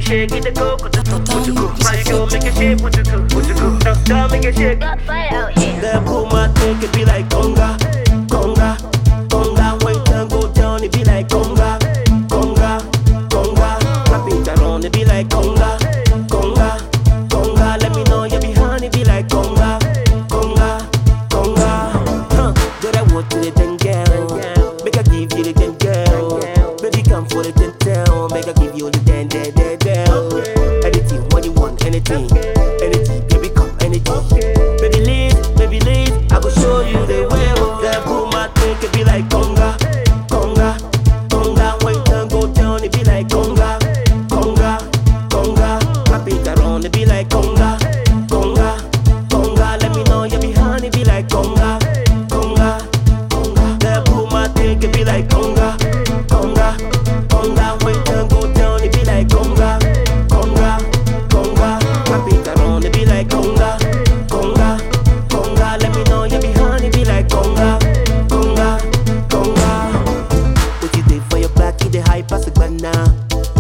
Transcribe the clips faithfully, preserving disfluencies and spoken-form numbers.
shake it, the go, go, go, go. How you go, make it shake, what you go, what you go. Don't stop, make it shake. That boom, I think it be like conga, conga, conga. When time go down, it be like conga, conga, conga. My beat around, it be like conga, conga, conga. Let me know you behind, it be like conga, conga, conga. Huh? Do that what to the ten girl, make I give you the ten girl. Baby come for the ten tell, make I give you the ten ten ten tell. Anything, what you want, anything, anything, baby come, anything. Baby leave, baby leave, I go show you the way. That boom, I think it be like conga, conga, conga. When time go down, it be like conga, conga, conga. My beat around, it be like conga, conga, conga. Let me know you behind, it be like conga, conga, conga. That boom, I think it be like conga, conga, conga. When time go down, it be like conga, conga, conga. My beat around, it be like conga, conga, conga. Let me know you behind, it be like conga, conga, conga. What you did for your back, it the high pass a banana,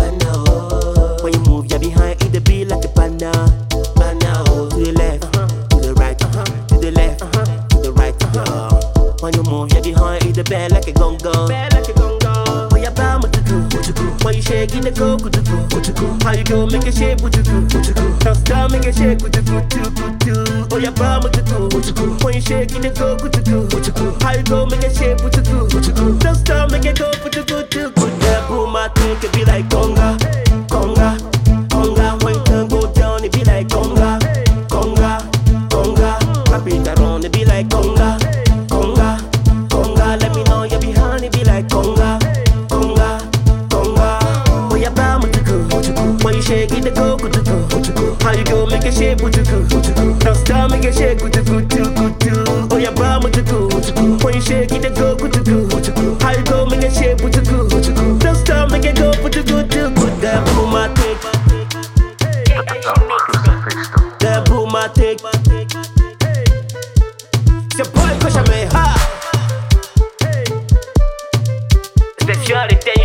banana. When you move your behind, it the be like a banana, banana. To the left, uh-huh. To the right, uh-huh. To the left, uh-huh. To the right, uh-huh. When you move your behind, it the bell like a gongo, bell like a gongo. When you bow, what you do, what you do. When you shake it, the go, what you do, what you do. How you go, make it shake, what you do, what you do. Don't stop, make it shake, what you do, do, do, do. Oh, you bow, what you do, what you do. When you shake it, the go, what you do, what you do. How you go, make it shake, what you do, what you do. Don't stop, make it go, what you do, do. Put that boom, I think it be like conga, conga, conga. When time go down, it be like conga, conga, conga. My beat around, it be like conga, conga, conga. Let me know you behind, it be like conga, conga, conga. When you bow, what you do, what you do. When you shake it, the go, what you do, what you do. How you go, make it shake, what you do, what you do. Don't stop, make it shake, what you do, do, do, do. Oh, you bow, what you do, what you do. When you shake it, the go, what you do, what you do. How you go, make it shake, what you do, what you do. Don't stop, make it go, what you do, do. Put that boom, I take. That boom, I take. C'est your boy, Koshame, ha. Speciality.